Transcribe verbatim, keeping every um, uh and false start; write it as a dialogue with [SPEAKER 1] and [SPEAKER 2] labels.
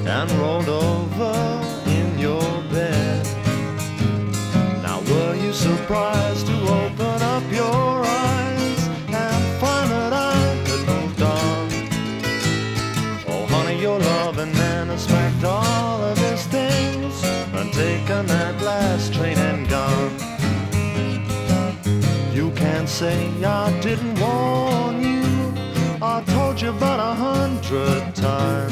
[SPEAKER 1] and rolled over in your bed. Now were you surprised to open up your eyes and find that I had moved on? Oh honey, your loving man has packed all of his things and taken that last train and gone. You can't say I didn't warn you, I told you about a hundred times.